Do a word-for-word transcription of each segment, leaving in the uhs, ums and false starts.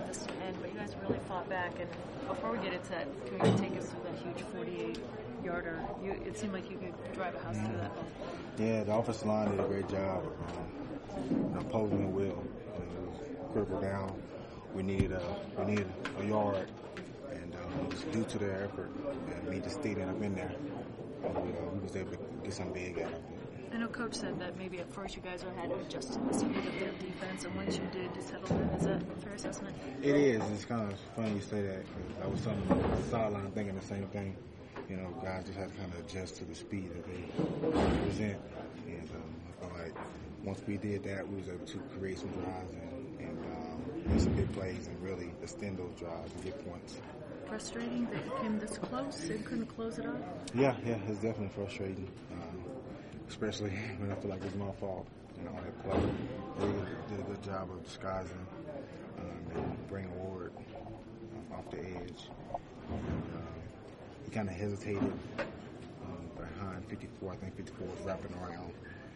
at this end, but you guys really fought back. And before we get into that, can you take us through that huge forty-eight-yarder? You, it seemed like you could drive a house through that ball. Yeah, the offensive line did a great job um, opposing the will. It was critical down. We needed a we needed a yard, and um, it was due to their effort. And me just staying up in there, and we, uh, we was able to get some big out of it. I know Coach said that maybe at first you guys had to adjust to the speed of their defense, and once you did, you settled in. Is that a fair assessment? It is. It's kind of funny you say that, because I was on the sideline thinking the same thing. You know, guys just have to kind of adjust to the speed that they present. And um, I feel like once we did that, we was able to create some drives and, and um, make some big plays and really extend those drives and get points. Frustrating that you came this close and couldn't close it out? Yeah, yeah, it's definitely frustrating. Um, especially when I feel like it's my fault, you know, on that play. They did a good job of disguising um, and bringing Ward um, off the edge. And, um, he kind of hesitated um, behind fifty-four. I think fifty-four was wrapping around.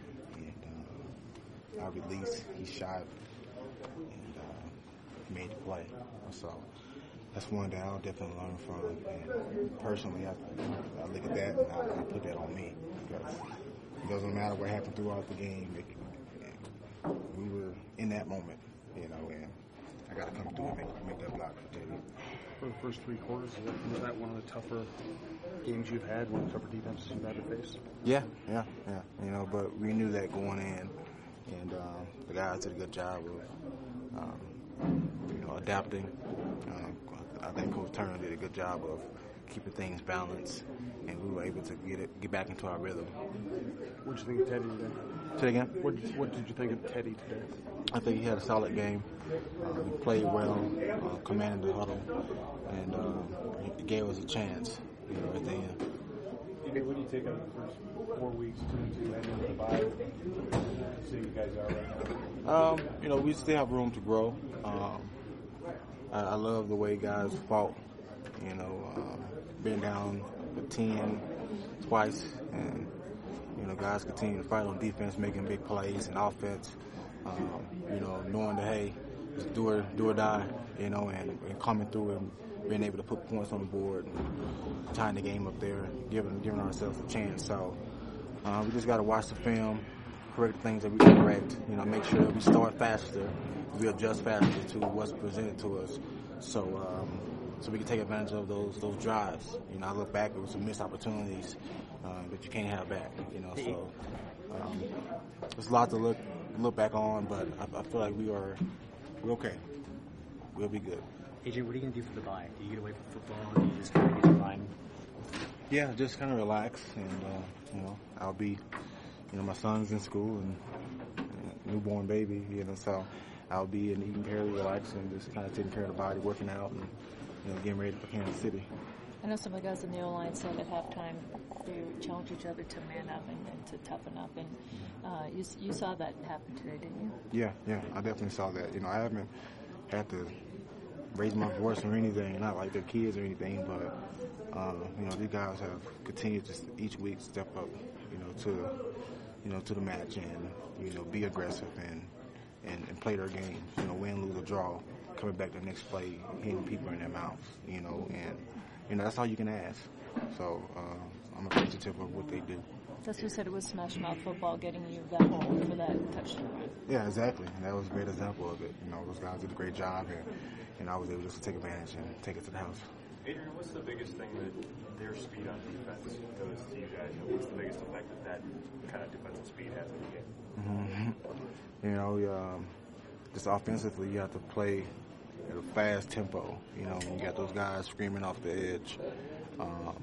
And uh, our release, he shot and uh, made the play. So that's one that I'll definitely learn from. And personally, I, I look at that and I, I put that on me. Because it doesn't matter what happened throughout the game. It, it, we were in that moment, you know, and I got to come through and make, make that block for Teddy. For the first three quarters, was that one of the tougher games you've had, one of the tougher defenses you've had to face? Yeah, yeah, yeah. You know, but we knew that going in, and um, the guys did a good job of, um, you know, adapting. Um, I think Coach Turner did a good job of keeping things balanced, and we were able to get it, get back into our rhythm. What did you think of Teddy today? Say again? What, what did you think of Teddy today? I think he had a solid game. Uh, he played well, uh, commanded the huddle, and uh, he gave us a chance, you know, at the end. Hey, what do you take out of the first four weeks to, to head into the bye? See you guys are right now. Um, you know, we still have room to grow. Um, I, I love the way guys fought. You know, um, been down ten twice, and you know, guys continue to fight on defense, making big plays and offense. Um, you know, knowing that hey, it's do or do or die. You know, and, and coming through and being able to put points on the board, and tying the game up there, giving giving ourselves a chance. So uh, we just got to watch the film, correct the things that we can correct. You know, make sure that we start faster, we adjust faster to what's presented to us. So. Um, So we can take advantage of those those drives. You know, I look back, it was some missed opportunities uh, that you can't have back. You know, so um, there's a lot to look look back on, but I, I feel like we are we're okay. We'll be good. Adrian, what are you gonna do for the bye? Do you get away from football? Do you just kind of get your mind? Yeah, just kind of relax, and uh, you know, I'll be, you know, my son's in school and uh, newborn baby. You know, so I'll be in eating care, relaxing, just kind of taking care of the body, working out, and you know, getting ready for Kansas City. I know some of the guys in the O-line said at halftime they challenged each other to man up and, and to toughen up, and uh, you you saw that happen today, didn't you? Yeah, yeah, I definitely saw that. You know, I haven't had to raise my voice or anything, not like they're kids or anything, but uh, you know, these guys have continued to each week step up, you know, to you know to the match and you know be aggressive and and, and play their game. You know, win, lose, or draw. Coming back the next play, hitting people in their mouths, you know, and, you know, that's all you can ask. So uh, I'm appreciative of what they do. That's what said it was smash mouth football getting you that hole for that touchdown. Yeah, exactly. And that was a great example of it. You know, those guys did a great job, and, and I was able just to take advantage and take it to the house. Adrian, what's the biggest thing that their speed on defense does to you guys? What's the biggest effect that that kind of defensive speed has in the game? Mm-hmm. You know, um, just offensively, you have to play at a fast tempo. You know, when you got those guys screaming off the edge, um,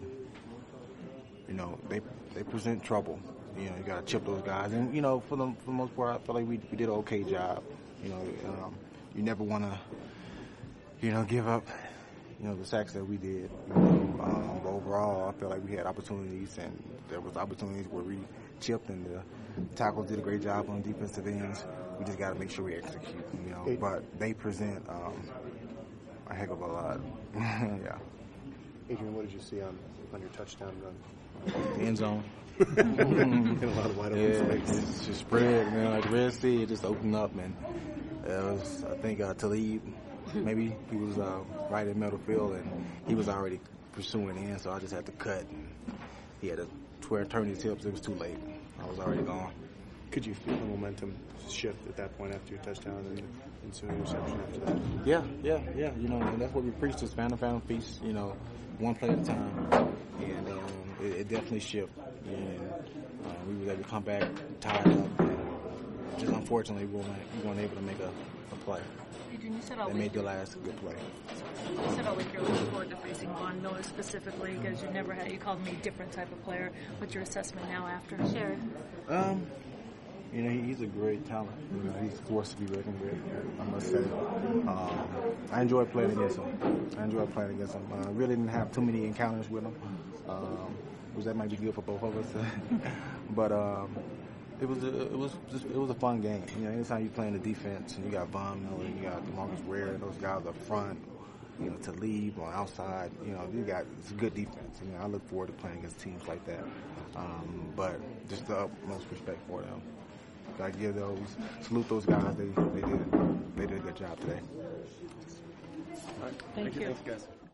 you know, they they present trouble. You know, you got to chip those guys. And, you know, for the, for the most part, I feel like we, we did an okay job. You know, um, you never want to, you know, give up, you know, the sacks that we did. You know, um, but overall, I feel like we had opportunities, and there was opportunities where we chipped, and the tackles did a great job on defensive ends. We just got to make sure we execute, you know. But they present um, a heck of a lot. Yeah. Adrian, what did you see on, on your touchdown run? The end zone. Get a lot of wide open Yeah, space. it's just spread, man. Like the Red Sea, it just opened up, and it was, I think, uh, Talib maybe he was uh, right in middle field and he was already pursuing in, so I just had to cut. And he had to twer- turn his hips. It was too late. I was already gone. Could you feel the momentum shift at that point after your touchdown and ensuing reception after that? Yeah, yeah, yeah. You know, and that's what we preach, is fan to fan feast, you know, one play at a time. And um, it, it definitely shifted. And uh, we were able to come back tied up. And just unfortunately, we weren't, we weren't able to make a, a play. Adrian, you said all They week, made the last good play. you said all week you're looking forward to facing Von Miller specifically because you never had, you called me a different type of player. What's your assessment now after? Sure. Um, you know, he, he's a great talent. You know, he's a force to be reckoned with, I must say. Um, I enjoyed playing against him. I enjoyed playing against him. I uh, really didn't have too many encounters with him, um, which that might be good for both of us. but um, it was a, it was just it was a fun game. You know, anytime you play in the defense and you got Von Miller, you got DeMarcus Ware, those guys up front, you know, to leave on outside, you know, you got it's a good defense. You know, I look forward to playing against teams like that. Um, but just the utmost respect for them. I give those salute those guys. They they did they did a good job today. Thank, you. Thanks, guys.